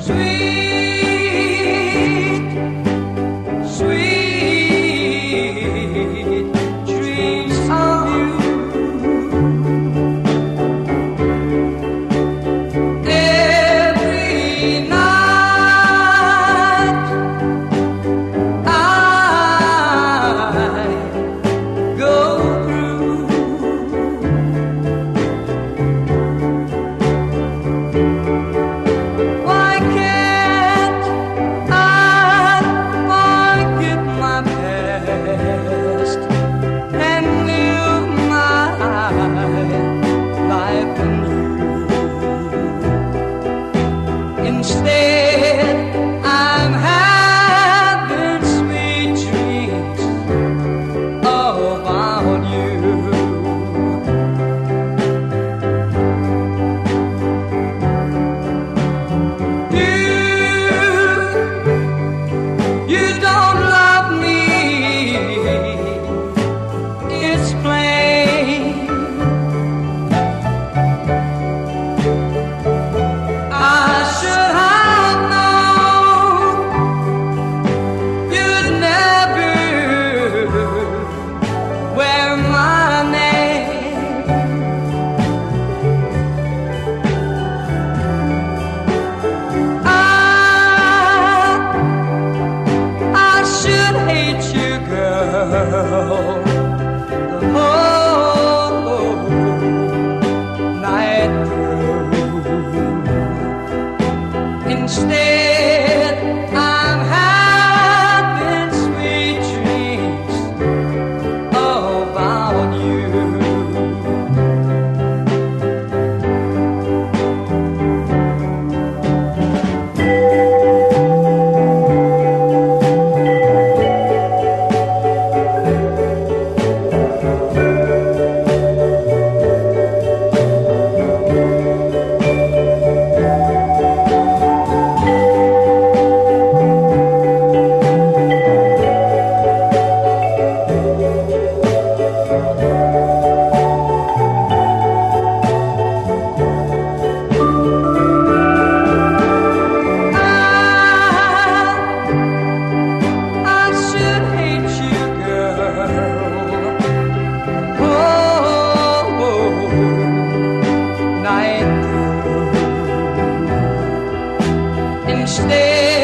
Sweet, sweet dreams of you. Every night I go through. Why can't I forget my past and live my life anew? Instead, I'm having sweet dreams about you. You don't love me, it's plain. I should have known you'd never wear my name. I should hate you, girl, the whole night through. Instead, I'm having sweet dreams about you. I should hate you, girl, oh, night through. Instead,